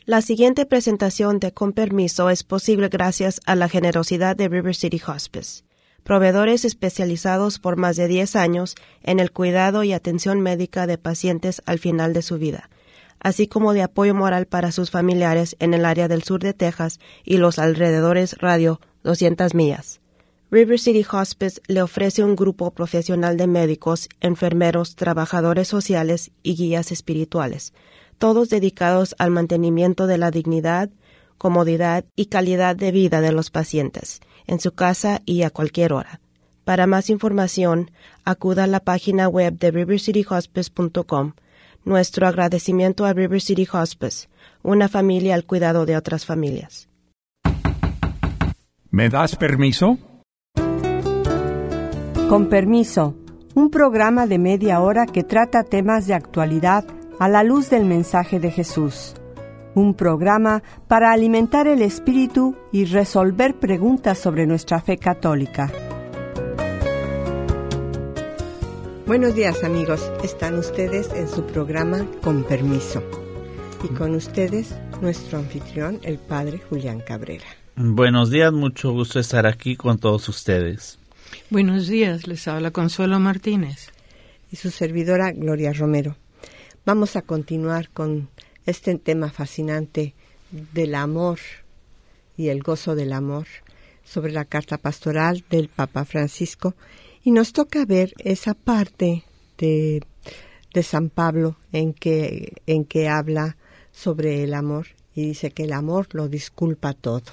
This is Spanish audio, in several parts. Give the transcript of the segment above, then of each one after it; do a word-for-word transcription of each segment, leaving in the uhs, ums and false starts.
La siguiente presentación de Con Permiso es posible gracias a la generosidad de River City Hospice, proveedores especializados por más de diez años en el cuidado y atención médica de pacientes al final de su vida, así como de apoyo moral para sus familiares en el área del sur de Texas y los alrededores radio doscientas millas. River City Hospice le ofrece un grupo profesional de médicos, enfermeros, trabajadores sociales y guías espirituales, todos dedicados al mantenimiento de la dignidad, comodidad y calidad de vida de los pacientes, en su casa y a cualquier hora. Para más información, acuda a la página web de river city hospice punto com. Nuestro agradecimiento a River City Hospice, una familia al cuidado de otras familias. ¿Me das permiso? Con Permiso, un programa de media hora que trata temas de actualidad a la luz del mensaje de Jesús. Un programa para alimentar el espíritu y resolver preguntas sobre nuestra fe católica. Buenos días, amigos. Están ustedes en su programa Con Permiso. Y con ustedes, nuestro anfitrión, el Padre Julián Cabrera. Buenos días, mucho gusto estar aquí con todos ustedes. Buenos días, les habla Consuelo Martínez. Y su servidora, Gloria Romero. Vamos a continuar con este tema fascinante del amor y el gozo del amor sobre la carta pastoral del Papa Francisco. Y nos toca ver esa parte de, de San Pablo en que, en que habla sobre el amor y dice que el amor lo disculpa todo.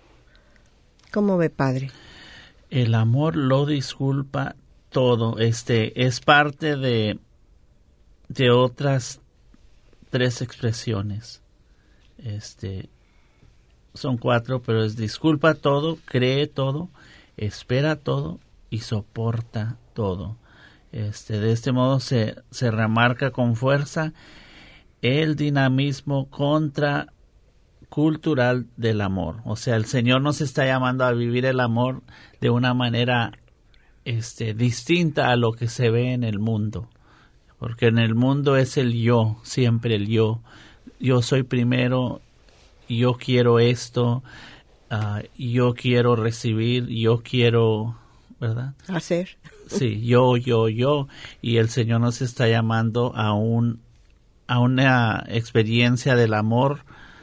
¿Cómo ve, Padre? El amor lo disculpa todo. Este es parte de, de otras tres expresiones. Este son cuatro, pero es disculpa todo, cree todo, espera todo y soporta todo. Este, de este modo se, se remarca con fuerza el dinamismo contracultural del amor. O sea, el Señor nos está llamando a vivir el amor de una manera este, distinta a lo que se ve en el mundo. Porque en el mundo es el yo, siempre el yo. Yo soy primero, yo quiero esto, uh, yo quiero recibir, yo quiero... ¿verdad? Hacer. Sí, yo, yo, yo. Y el Señor nos está llamando a un a una experiencia del amor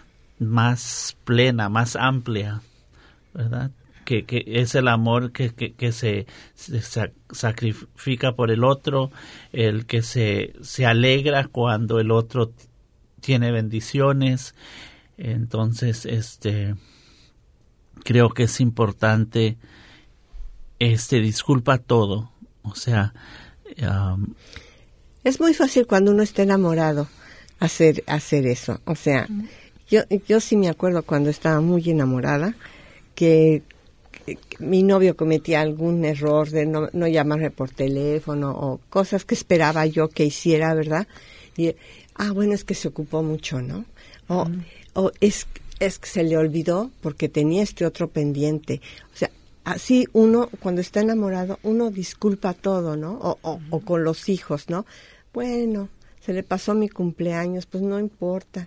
más plena, más amplia, ¿verdad? Que, que es el amor que, que, que se, se sacrifica por el otro, el que se, se alegra cuando el otro tiene bendiciones. Entonces, este, creo que es importante Este, disculpa todo, o sea... Um, es muy fácil cuando uno está enamorado hacer hacer eso, o sea, uh-huh. yo yo sí me acuerdo cuando estaba muy enamorada que, que mi novio cometía algún error de no, no llamarme por teléfono o cosas que esperaba yo que hiciera, ¿verdad? Y, ah, bueno, es que se ocupó mucho, ¿no? O, uh-huh. o es, es que se le olvidó porque tenía este otro pendiente, o sea, así uno, cuando está enamorado, uno disculpa todo, ¿no? O, o, o con los hijos, ¿no? Bueno, se le pasó mi cumpleaños, pues no importa.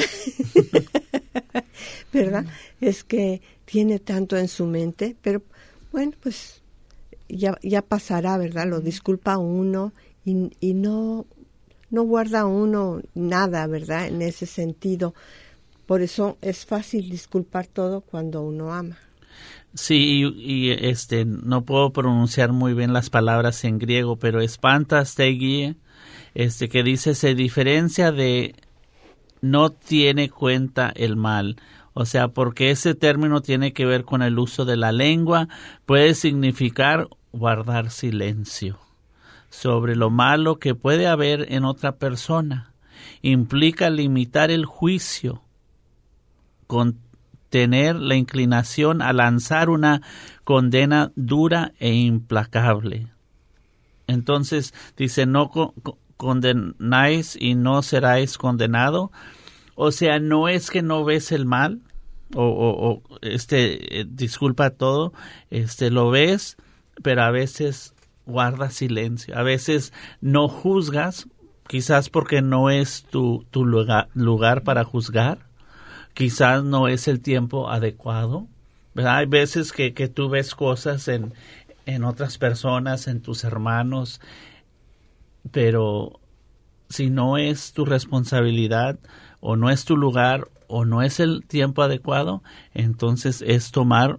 ¿Verdad? Es que tiene tanto en su mente, pero bueno, pues ya ya pasará, ¿verdad? Lo disculpa uno y, y no, no guarda uno nada, ¿verdad? En ese sentido. Por eso es fácil disculpar todo cuando uno ama. Sí, y, y este no puedo pronunciar muy bien las palabras en griego, pero espantastegui, este que dice se diferencia de no tiene cuenta el mal. O sea, porque ese término tiene que ver con el uso de la lengua, puede significar guardar silencio sobre lo malo que puede haber en otra persona. Implica limitar el juicio, con tener la inclinación a lanzar una condena dura e implacable. Entonces dice, no co- condenáis y no seráis condenado. O sea, no es que no ves el mal, o, o, o este, eh, disculpa todo, este, lo ves, pero a veces guardas silencio, a veces no juzgas, quizás porque no es tu, tu lugar, lugar para juzgar, quizás no es el tiempo adecuado, ¿verdad? Hay veces que, que tú ves cosas en, en otras personas, en tus hermanos, pero si no es tu responsabilidad o no es tu lugar o no es el tiempo adecuado, entonces es tomar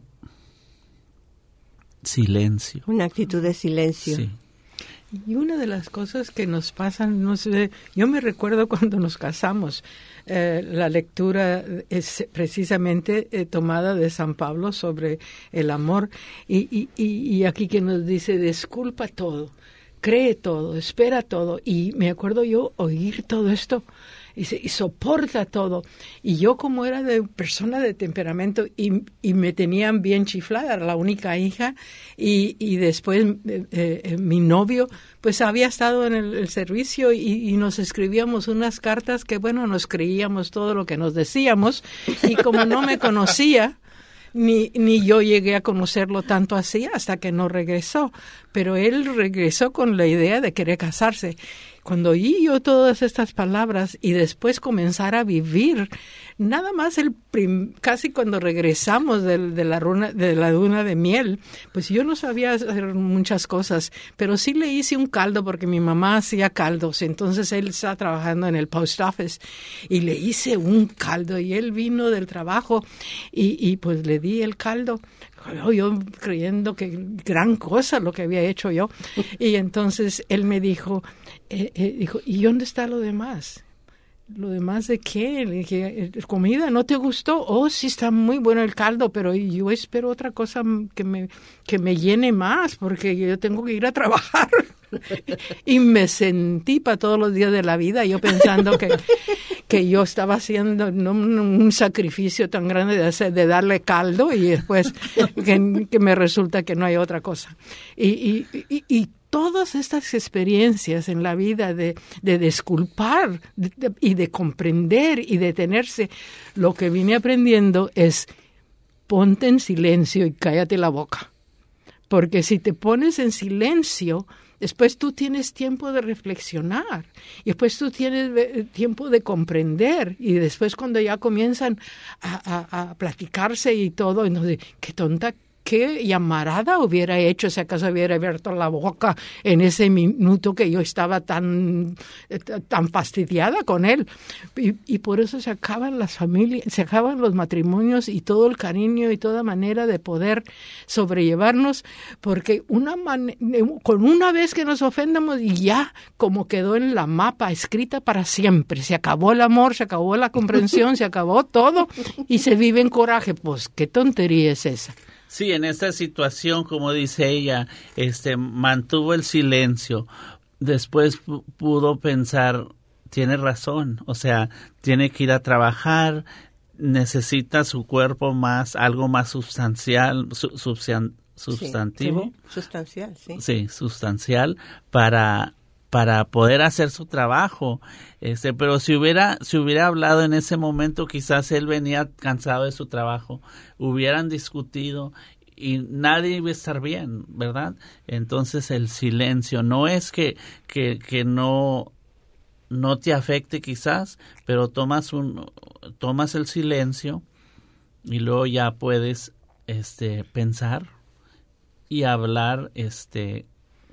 silencio. Una actitud de silencio. Sí. Y una de las cosas que nos pasan, no sé, yo me recuerdo cuando nos casamos, eh, la lectura es precisamente eh, tomada de San Pablo sobre el amor, y, y, y, y aquí que nos dice, disculpa todo, cree todo, espera todo, y me acuerdo yo oír todo esto, y, se, y soporta todo, y yo como era de persona de temperamento y, y me tenían bien chiflada, era la única hija, y, y después eh, eh, mi novio pues había estado en el, el servicio y, y nos escribíamos unas cartas que bueno, nos creíamos todo lo que nos decíamos, y como no me conocía, Ni, ni yo llegué a conocerlo tanto así hasta que no regresó, pero él regresó con la idea de querer casarse. Cuando oí yo todas estas palabras y después comenzar a vivir, nada más el prim, casi cuando regresamos de, de, la runa, de la luna de miel, pues yo no sabía hacer muchas cosas, pero sí le hice un caldo porque mi mamá hacía caldos, entonces él estaba trabajando en el post office y le hice un caldo y él vino del trabajo y, y pues le di el caldo. Yo, yo creyendo que gran cosa lo que había hecho yo. Y entonces él me dijo, eh, eh, dijo, ¿y dónde está lo demás? ¿Lo demás de qué? Le dije, ¿comida? ¿No te gustó? Oh, sí, está muy bueno el caldo, pero yo espero otra cosa que me, que me llene más, porque yo tengo que ir a trabajar. Y me sentí para todos los días de la vida, yo pensando que, que yo estaba haciendo no, un sacrificio tan grande de, hacer, de darle caldo y después que, que me resulta que no hay otra cosa. Y, y, y, y todas estas experiencias en la vida de, de disculpar de, de, y de comprender y detenerse, lo que vine aprendiendo es ponte en silencio y cállate la boca. Porque si te pones en silencio, después tú tienes tiempo de reflexionar y después tú tienes tiempo de comprender y después cuando ya comienzan a, a, a platicarse y todo, entonces, qué tonta, qué llamarada hubiera hecho si acaso hubiera abierto la boca en ese minuto que yo estaba tan, tan fastidiada con él. Y, y por eso se acaban las familias, se acaban los matrimonios y todo el cariño y toda manera de poder sobrellevarnos, porque una man- con una vez que nos ofendamos y ya como quedó en la mapa escrita para siempre, se acabó el amor, se acabó la comprensión, se acabó todo y se vive en coraje. Pues qué tontería es esa. Sí, en esta situación, como dice ella, este, mantuvo el silencio. Después p- pudo pensar, tiene razón, o sea, tiene que ir a trabajar, necesita su cuerpo más, algo más sustancial, su, substan- sustantivo. Sí, sí, sustancial, sí. Sí, sustancial para para poder hacer su trabajo. Este, pero si hubiera si hubiera hablado en ese momento, quizás él venía cansado de su trabajo, hubieran discutido y nadie iba a estar bien, ¿verdad? Entonces el silencio no es que que que no no te afecte quizás, pero tomas un tomas el silencio y luego ya puedes este pensar y hablar este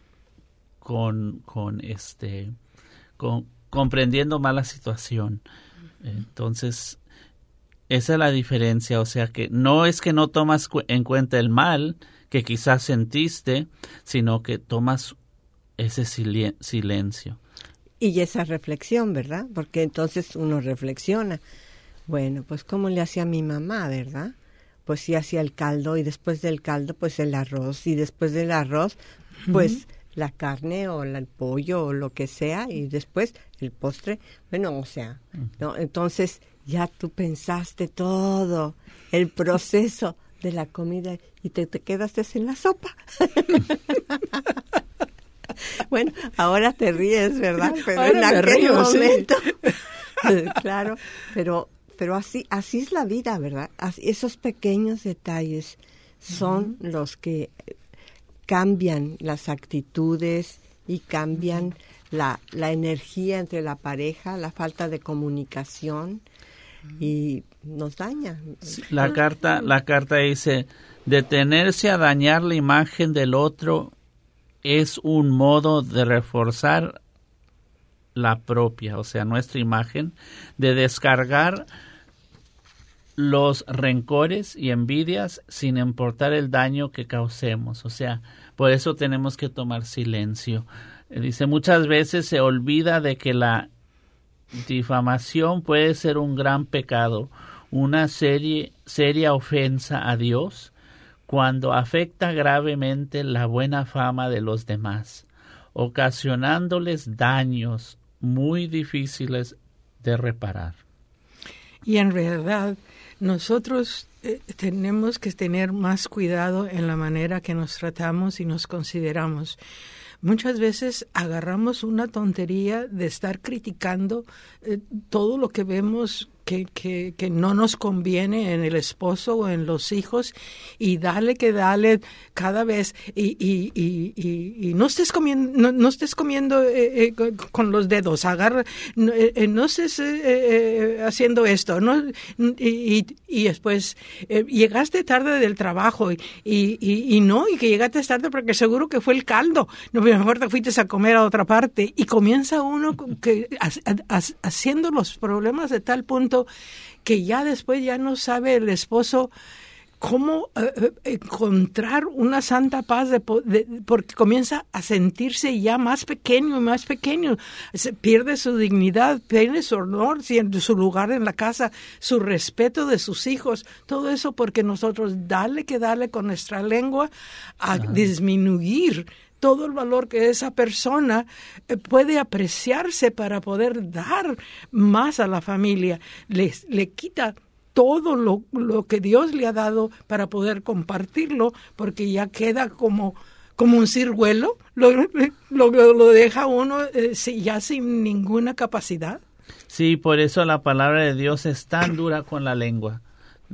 con con este con comprendiendo más la situación. Entonces esa es la diferencia, o sea que no es que no tomas cu- en cuenta el mal que quizás sentiste, sino que tomas ese silen- silencio. Y esa reflexión, ¿verdad? Porque entonces uno reflexiona. Bueno, pues ¿cómo le hacía mi mamá, verdad? Pues sí hacía el caldo y después del caldo pues el arroz y después del arroz pues uh-huh. la carne o la, el pollo o lo que sea y después el postre. Bueno, o sea, uh-huh. ¿no? Entonces ya tú pensaste todo el proceso de la comida y te, te quedaste en la sopa. Bueno, ahora te ríes, ¿verdad? Pero ahora en aquel río, momento, sí. Claro, pero pero así así es la vida, ¿verdad? Así, esos pequeños detalles son uh-huh. los que cambian las actitudes y cambian uh-huh. la la energía entre la pareja, la falta de comunicación uh-huh. y nos daña. La carta, la carta dice, detenerse a dañar la imagen del otro es un modo de reforzar la propia, o sea, nuestra imagen, de descargar los rencores y envidias sin importar el daño que causemos. O sea, por eso tenemos que tomar silencio. Dice, muchas veces se olvida de que la difamación puede ser un gran pecado, una serie, seria ofensa a Dios cuando afecta gravemente la buena fama de los demás, ocasionándoles daños muy difíciles de reparar. Y en realidad nosotros eh, tenemos que tener más cuidado en la manera que nos tratamos y nos consideramos. Muchas veces agarramos una tontería de estar criticando eh, todo lo que vemos que, que, que no nos conviene en el esposo o en los hijos, y dale que dale cada vez, y, y, y, y, y no estés comiendo, no, no estés comiendo eh, eh, con los dedos, agarra, no, eh, no estés eh, eh, haciendo esto, ¿no? Y, y, y después eh, llegaste tarde del trabajo y, y, y, y no, y que llegaste tarde porque seguro que fue el caldo, no, mejor te fuiste a comer a otra parte, y comienza uno que, a, a, haciendo los problemas de tal punto que ya después ya no sabe el esposo cómo eh, encontrar una santa paz, de, de, porque comienza a sentirse ya más pequeño y más pequeño. Se pierde su dignidad, pierde su honor, su lugar en la casa, su respeto de sus hijos. Todo eso porque nosotros dale que darle con nuestra lengua a Ajá. disminuir todo el valor que esa persona puede apreciarse para poder dar más a la familia. Le, le quita todo lo, lo que Dios le ha dado para poder compartirlo, porque ya queda como, como un ciruelo, lo, lo, lo deja uno eh, ya sin ninguna capacidad. Sí, por eso la palabra de Dios es tan dura con la lengua,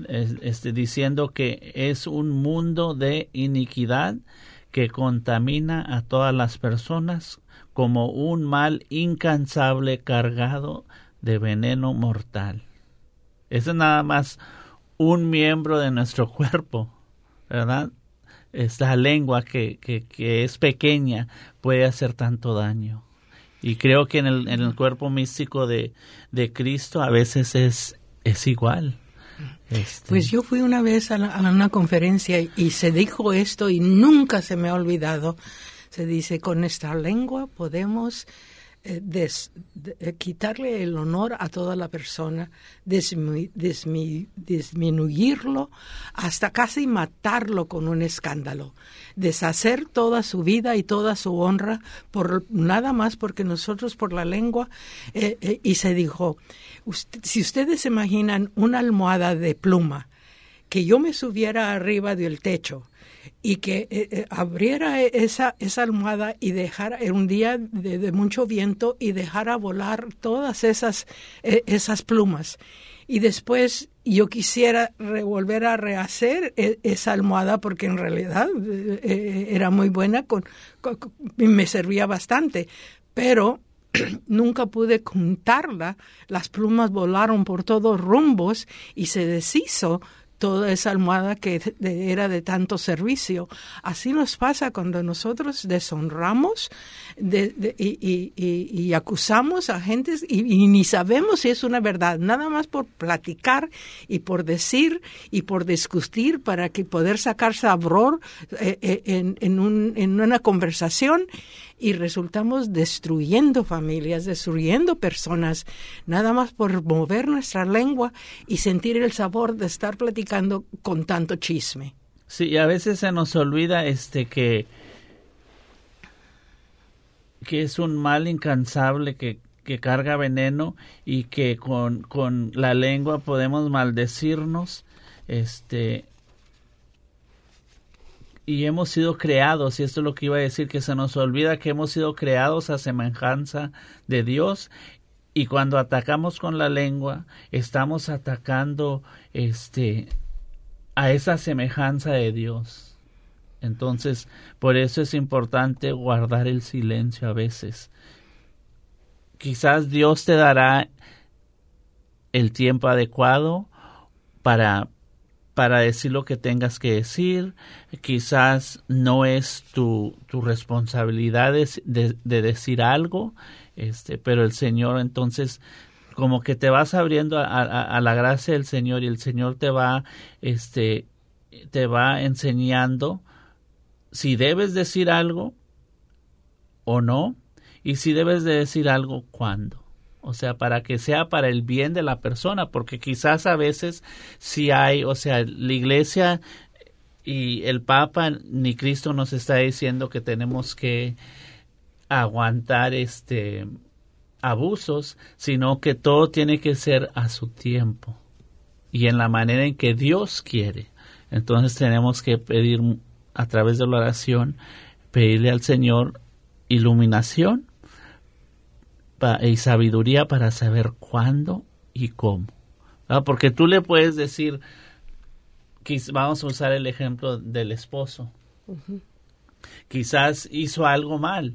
este, diciendo que es un mundo de iniquidad que contamina a todas las personas como un mal incansable cargado de veneno mortal. Eso es nada más un miembro de nuestro cuerpo, ¿verdad? Es la lengua que, que, que es pequeña, puede hacer tanto daño. Y creo que en el, en el cuerpo místico de, de Cristo a veces es, es igual. Este. Pues yo fui una vez a, la, a una conferencia y se dijo esto y nunca se me ha olvidado. Se dice, con nuestra lengua podemos eh, des, de, eh, quitarle el honor a toda la persona, dismi, dismi, disminuirlo, hasta casi matarlo con un escándalo, deshacer toda su vida y toda su honra, por nada más porque nosotros por la lengua, eh, eh, y se dijo, usted, si ustedes se imaginan una almohada de pluma, que yo me subiera arriba del techo y que eh, eh, abriera esa, esa almohada y dejara en un día de, de mucho viento y dejara volar todas esas, eh, esas plumas. Y después yo quisiera re, volver a rehacer eh, esa almohada porque en realidad eh, era muy buena, con, con, me servía bastante, pero nunca pude juntarla. Las plumas volaron por todos rumbos y se deshizo toda esa almohada que de, era de tanto servicio. Así nos pasa cuando nosotros deshonramos de, de, y, y, y, y acusamos a gentes y, y ni sabemos si es una verdad, nada más por platicar y por decir y por discutir para que poder sacar sabor eh, eh, en, en, un, en una conversación, y resultamos destruyendo familias, destruyendo personas, nada más por mover nuestra lengua y sentir el sabor de estar platicando con tanto chisme. Sí, y a veces se nos olvida este que, que es un mal incansable que, que carga veneno y que con, con la lengua podemos maldecirnos, este... y hemos sido creados, y esto es lo que iba a decir, que se nos olvida que hemos sido creados a semejanza de Dios, y cuando atacamos con la lengua, estamos atacando este a esa semejanza de Dios. Entonces, por eso es importante guardar el silencio a veces. Quizás Dios te dará el tiempo adecuado, para, para decir lo que tengas que decir. Quizás no es tu, tu responsabilidad de, de, de decir algo, este, pero el Señor entonces como que te vas abriendo a, a, a la gracia del Señor, y el Señor te va, este, te va enseñando si debes decir algo o no, y si debes de decir algo, ¿cuándo? O sea, para que sea para el bien de la persona, porque quizás a veces si hay, o sea, la Iglesia y el Papa ni Cristo nos está diciendo que tenemos que aguantar este abusos, sino que todo tiene que ser a su tiempo y en la manera en que Dios quiere. Entonces tenemos que pedir a través de la oración, pedirle al Señor iluminación pa, y sabiduría para saber cuándo y cómo. ¿Verdad? Porque tú le puedes decir, vamos a usar el ejemplo del esposo. Uh-huh. Quizás hizo algo mal.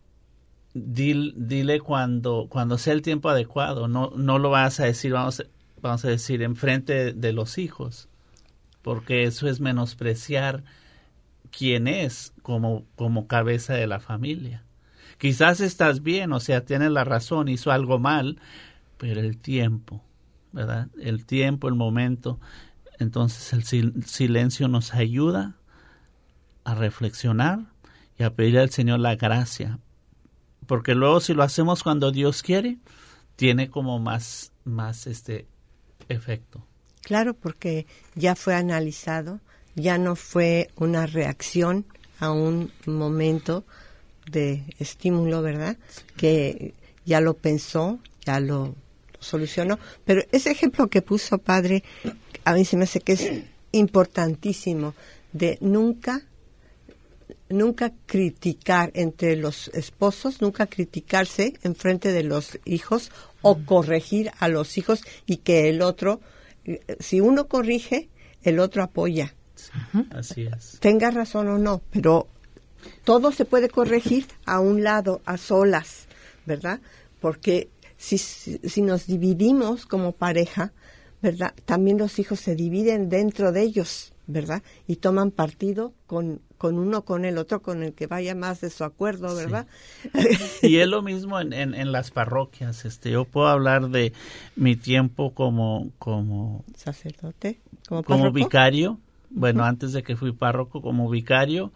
Dile, dile cuando, cuando sea el tiempo adecuado. No, no lo vas a decir, vamos, vamos a decir, enfrente de, de los hijos, porque eso es menospreciar quién es como, como cabeza de la familia. Quizás estás bien, o sea, tienes la razón, hizo algo mal, pero el tiempo, ¿verdad? El tiempo, el momento. Entonces el sil- silencio nos ayuda a reflexionar y a pedir al Señor la gracia. Porque luego si lo hacemos cuando Dios quiere, tiene como más, más este efecto. Claro, porque ya fue analizado, ya no fue una reacción a un momento de estímulo, ¿verdad? Sí. Que ya lo pensó, ya lo solucionó. Pero ese ejemplo que puso padre, a mí se me hace que es importantísimo, de nunca, nunca criticar entre los esposos, nunca criticarse en frente de los hijos o corregir a los hijos, y que el otro, si uno corrige, el otro apoya. Uh-huh. Así es. Tenga razón o no, pero todo se puede corregir a un lado, a solas, ¿verdad? Porque si, si nos dividimos como pareja, ¿verdad? También los hijos se dividen dentro de ellos, ¿verdad? Y toman partido con, con uno, con el otro, con el que vaya más de su acuerdo, ¿verdad? Sí. Y es lo mismo en, en, en las parroquias. Este, yo puedo hablar de mi tiempo como, como sacerdote, como, como vicario. Bueno, uh-huh. Antes de que fui párroco, como vicario,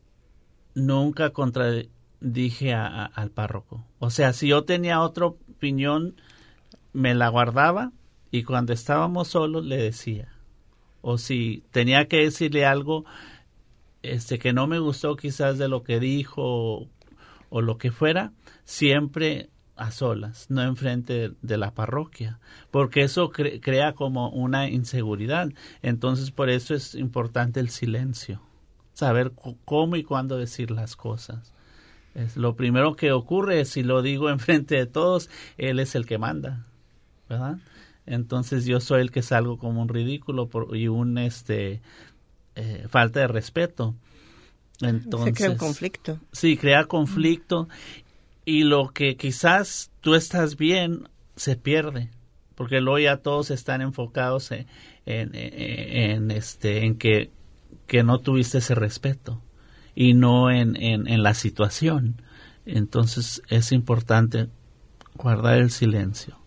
nunca contradije a, a, al párroco. O sea, si yo tenía otra opinión, me la guardaba, y cuando estábamos solos le decía. O si tenía que decirle algo este que no me gustó quizás de lo que dijo o, o lo que fuera, siempre a solas, no enfrente de, de la parroquia, porque eso cre- crea como una inseguridad. Entonces por eso es importante el silencio, saber c- cómo y cuándo decir las cosas. Es lo primero que ocurre es, si lo digo enfrente de todos, él es el que manda, ¿verdad? Entonces yo soy el que salgo como un ridículo por, y un este eh, falta de respeto. Entonces, se crea un conflicto. Sí, crea conflicto, y lo que quizás tú estás bien se pierde, porque luego ya todos están enfocados en, en, en, en este en que, que no tuviste ese respeto y no en, en, en la situación. Entonces es importante guardar el silencio.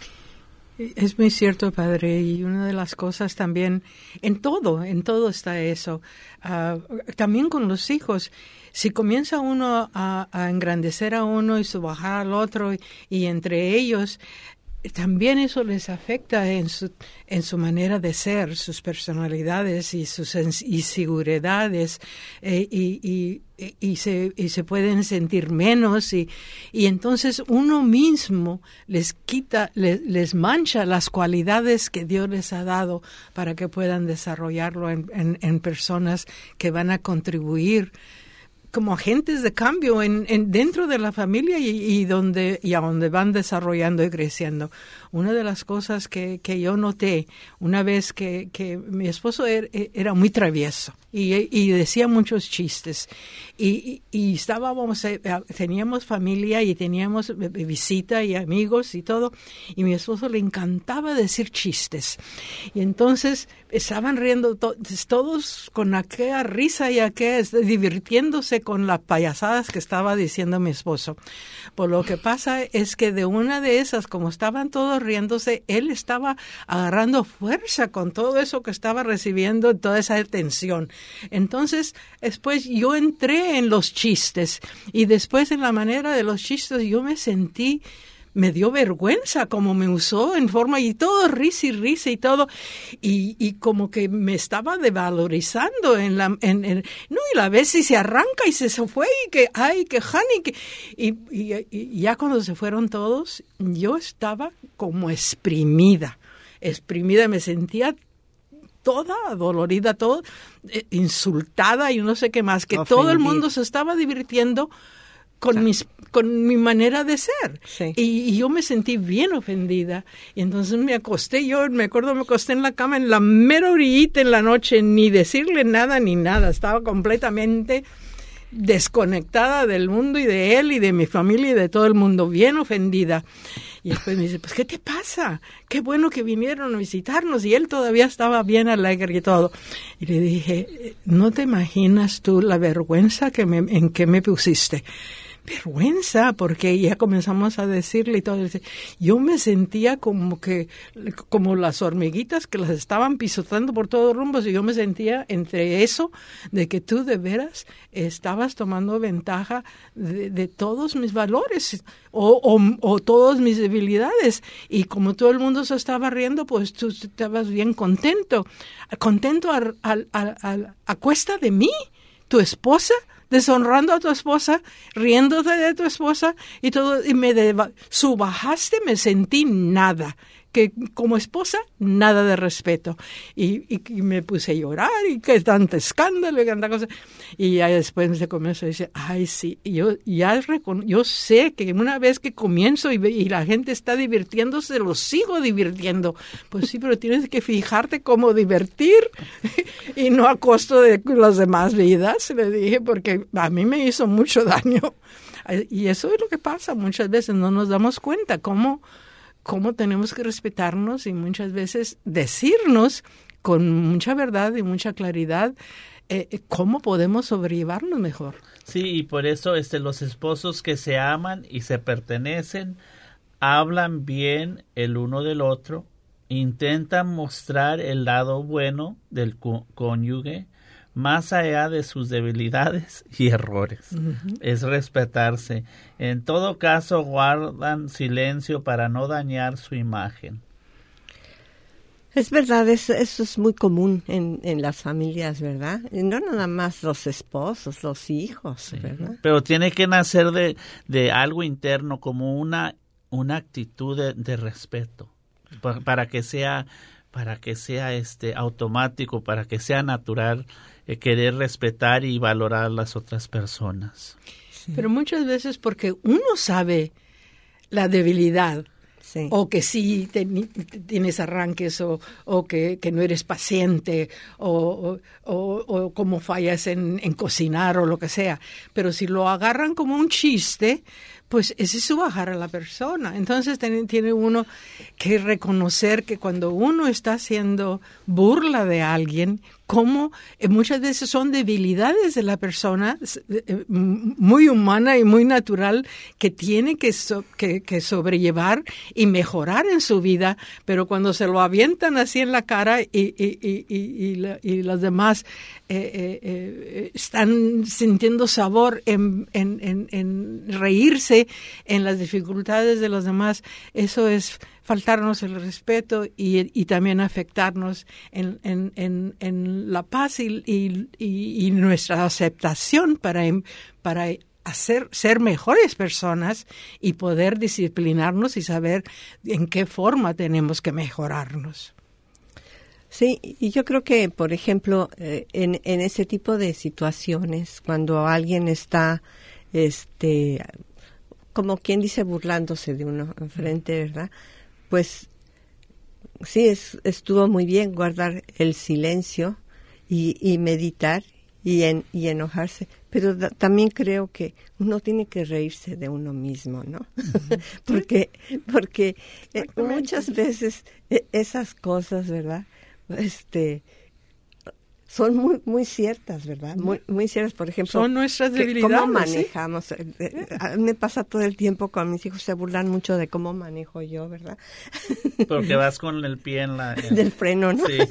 Es muy cierto, padre, y una de las cosas también, en todo, en todo está eso. Uh, también con los hijos, si comienza uno a, a engrandecer a uno y subajar al otro, y, y entre ellos, también eso les afecta en su, en su manera de ser, sus personalidades y sus inseguridades, eh, y, y, y, se, y se pueden sentir menos, y, y entonces uno mismo les quita, les, les mancha las cualidades que Dios les ha dado para que puedan desarrollarlo en, en, en personas que van a contribuir como agentes de cambio en, en dentro de la familia y, y donde y a donde van desarrollando y creciendo. una de las cosas que, que yo noté una vez que, que mi esposo era, era muy travieso y, y decía muchos chistes y, y, y estábamos, teníamos familia y teníamos visita y amigos y todo, y mi esposo le encantaba decir chistes. Y entonces estaban riendo to- todos con aquella risa y aquella, divirtiéndose con las payasadas que estaba diciendo mi esposo. Por lo que pasa es que de una de esas, como estaban todos riéndose, él estaba agarrando fuerza con todo eso que estaba recibiendo, toda esa atención. Entonces, después yo entré en los chistes y después en la manera de los chistes yo me sentí, me dio vergüenza como me usó en forma y todo, risa y risa y todo, y, y como que me estaba devalorizando en la, en, en, no, y la vez y se arranca y se, se fue y que, ay, que honey, que, y, y, y ya cuando se fueron todos, yo estaba como exprimida, exprimida, me sentía toda dolorida, todo, eh, insultada y no sé qué más, que Ofendida. todo el mundo se estaba divirtiendo con mis con mi manera de ser. Sí. Y, y yo me sentí bien ofendida. Y entonces me acosté, yo me acuerdo, me acosté en la cama en la mera orillita en la noche, ni decirle nada ni nada. Estaba completamente desconectada del mundo y de él y de mi familia y de todo el mundo, bien ofendida. Y después me dice, pues, ¿qué te pasa? Qué bueno que vinieron a visitarnos. Y él todavía estaba bien alegre y todo. Y le dije, no te imaginas tú la vergüenza que me, en que me pusiste. Vergüenza, porque ya comenzamos a decirle y todo. Yo me sentía como que, como las hormiguitas que las estaban pisotando por todos rumbos, y yo me sentía entre eso, de que tú de veras estabas tomando ventaja de, de todos mis valores o, o, o todas mis debilidades. Y como todo el mundo se estaba riendo, pues tú estabas bien contento, contento a, a, a, a, a cuesta de mí, tu esposa, deshonrando a tu esposa, riéndote de tu esposa y todo, y me deba, subajaste, me sentí nada, que como esposa, nada de respeto. Y, y, y me puse a llorar, y que tanto escándalo, y tanta cosa. Y ya después se comenzó a decir, ay, sí, yo ya recon- yo sé que una vez que comienzo y, y la gente está divirtiéndose, lo sigo divirtiendo. Pues sí, pero tienes que fijarte cómo divertir y no a costo de las demás vidas, le dije, porque a mí me hizo mucho daño. Y eso es lo que pasa muchas veces, no nos damos cuenta cómo cómo tenemos que respetarnos y muchas veces decirnos con mucha verdad y mucha claridad eh, cómo podemos sobrellevarnos mejor. Sí, y por eso este, los esposos que se aman y se pertenecen hablan bien el uno del otro, intentan mostrar el lado bueno del có- cónyuge más allá de sus debilidades y errores. Uh-huh. Es respetarse. En todo caso, guardan silencio para no dañar su imagen. Es verdad, eso, eso es muy común en, en las familias, ¿verdad? Y no nada más los esposos, los hijos, sí, ¿verdad? Pero tiene que nacer de, de algo interno, como una, una actitud de, de respeto, para, para que sea, para que sea este automático, para que sea natural. Eh, querer respetar y valorar a las otras personas. Sí. Pero muchas veces porque uno sabe la debilidad, sí, o que sí te, tienes arranques, o, o que, que no eres paciente, o, o, o, o cómo fallas en, en cocinar o lo que sea. Pero si lo agarran como un chiste, pues ese es subajar a la persona. Entonces tiene, tiene uno que reconocer que cuando uno está haciendo burla de alguien, como eh, muchas veces son debilidades de la persona, eh, muy humana y muy natural, que tiene que, so, que, que sobrellevar y mejorar en su vida, pero cuando se lo avientan así en la cara y, y, y, y, y, la, y los demás eh, eh, eh, están sintiendo sabor en, en, en, en reírse en las dificultades de los demás, eso es faltarnos el respeto y, y también afectarnos en, en, en, en la paz y, y, y nuestra aceptación para, para hacer, ser mejores personas y poder disciplinarnos y saber en qué forma tenemos que mejorarnos. Sí, y yo creo que, por ejemplo, eh, en, en ese tipo de situaciones, cuando alguien está, este, como quien dice, burlándose de uno enfrente, ¿verdad?, pues sí, es, estuvo muy bien guardar el silencio y, y meditar y, en, y enojarse, pero da, también creo que uno tiene que reírse de uno mismo, ¿no? Uh-huh. porque porque eh, muchas veces eh, esas cosas, ¿verdad? Este son muy muy ciertas, ¿verdad? Muy muy ciertas, por ejemplo. Son nuestras debilidades. ¿Cómo manejamos? ¿Sí? Eh, eh, me pasa todo el tiempo con mis hijos, se burlan mucho de cómo manejo yo, ¿verdad? Porque vas con el pie en la... En... Del freno, ¿no? Sí.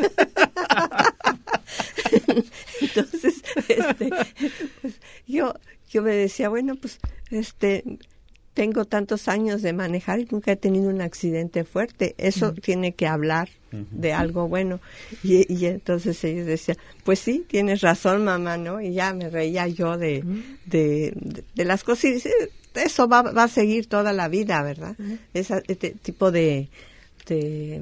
Entonces, este, pues, yo yo me decía, bueno, pues este tengo tantos años de manejar y nunca he tenido un accidente fuerte. Eso uh-huh. tiene que hablar uh-huh. de algo bueno. Y, y entonces ellos decían, pues sí, tienes razón, mamá, ¿no? Y ya me reía yo de, uh-huh. de, de, de las cosas. Y eso va, va a seguir toda la vida, ¿verdad? Uh-huh. Ese este tipo de, de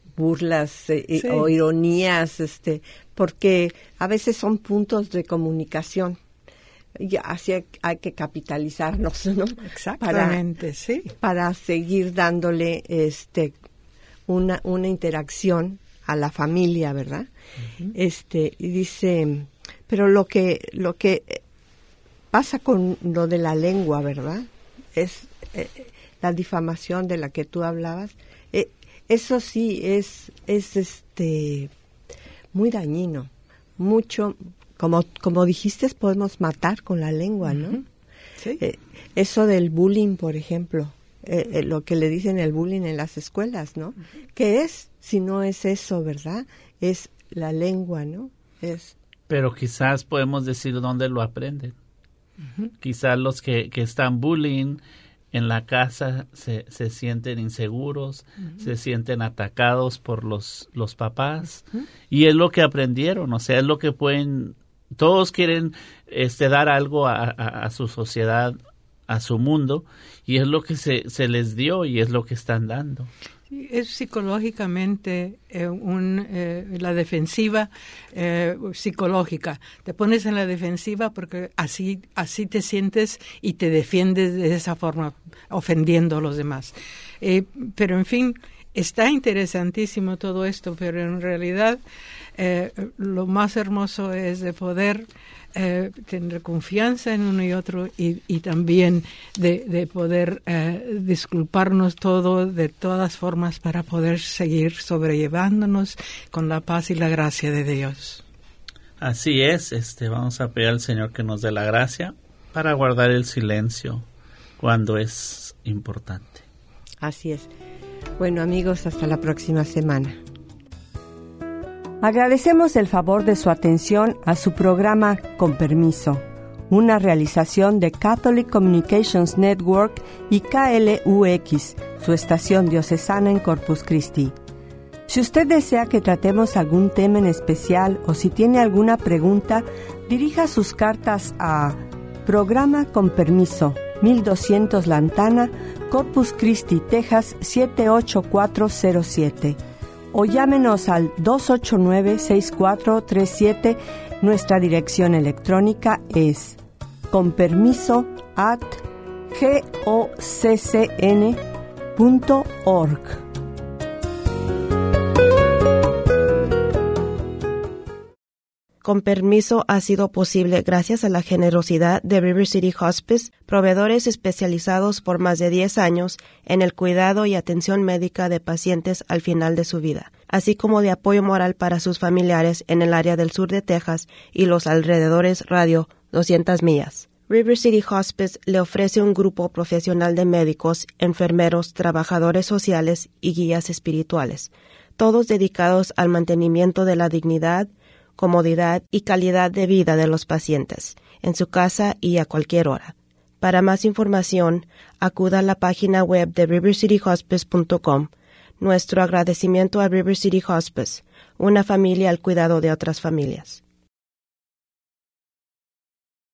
burlas eh, sí. o ironías, este, porque a veces son puntos de comunicación. Y así hay, hay que capitalizarnos, ¿no? Exactamente, para, sí. Para seguir dándole este una una interacción a la familia, ¿verdad? Uh-huh. Este, y dice, pero lo que lo que pasa con lo de la lengua, ¿verdad? Es eh, la difamación de la que tú hablabas. Eh, eso sí es es este muy dañino, mucho. Como como dijiste, podemos matar con la lengua, ¿no? Uh-huh. Sí. Eh, eso del bullying, por ejemplo, eh, eh, lo que le dicen el bullying en las escuelas, ¿no? Uh-huh. ¿Qué es? Si no es eso, ¿verdad? Es la lengua, ¿no? Es. Pero quizás podemos decir dónde lo aprenden. Uh-huh. Quizás los que, que están bullying en la casa se, se sienten inseguros, uh-huh. se sienten atacados por los, los papás, uh-huh. y es lo que aprendieron, o sea, es lo que pueden. Todos quieren este, dar algo a, a, a su sociedad, a su mundo, y es lo que se, se les dio y es lo que están dando. Es psicológicamente eh, un, eh, la defensiva eh, psicológica. Te pones en la defensiva porque así, así te sientes y te defiendes de esa forma, ofendiendo a los demás. Eh, pero en fin, está interesantísimo todo esto, pero en realidad eh, lo más hermoso es de poder eh, tener confianza en uno y otro y, y también de, de poder eh, disculparnos todo de todas formas para poder seguir sobrellevándonos con la paz y la gracia de Dios. Así es, este, vamos a pedir al Señor que nos dé la gracia para guardar el silencio cuando es importante. Así es. Bueno, amigos, hasta la próxima semana. Agradecemos el favor de su atención a su programa Con Permiso, una realización de Catholic Communications Network y K L U X, su estación diocesana en Corpus Christi. Si usted desea que tratemos algún tema en especial o si tiene alguna pregunta, dirija sus cartas a Programa Con Permiso, mil doscientos Lantana, Corpus Christi, Texas siete ocho cuatro cero siete. O llámenos al dos ocho nueve, seis cuatro tres siete. Nuestra dirección electrónica es conpermiso at goccn punto org. Con Permiso ha sido posible gracias a la generosidad de River City Hospice, proveedores especializados por más de diez años en el cuidado y atención médica de pacientes al final de su vida, así como de apoyo moral para sus familiares en el área del sur de Texas y los alrededores radio doscientas millas. River City Hospice le ofrece un grupo profesional de médicos, enfermeros, trabajadores sociales y guías espirituales, todos dedicados al mantenimiento de la dignidad, comodidad y calidad de vida de los pacientes, en su casa y a cualquier hora. Para más información, acuda a la página web de river city hospice punto com. Nuestro agradecimiento a River City Hospice, una familia al cuidado de otras familias.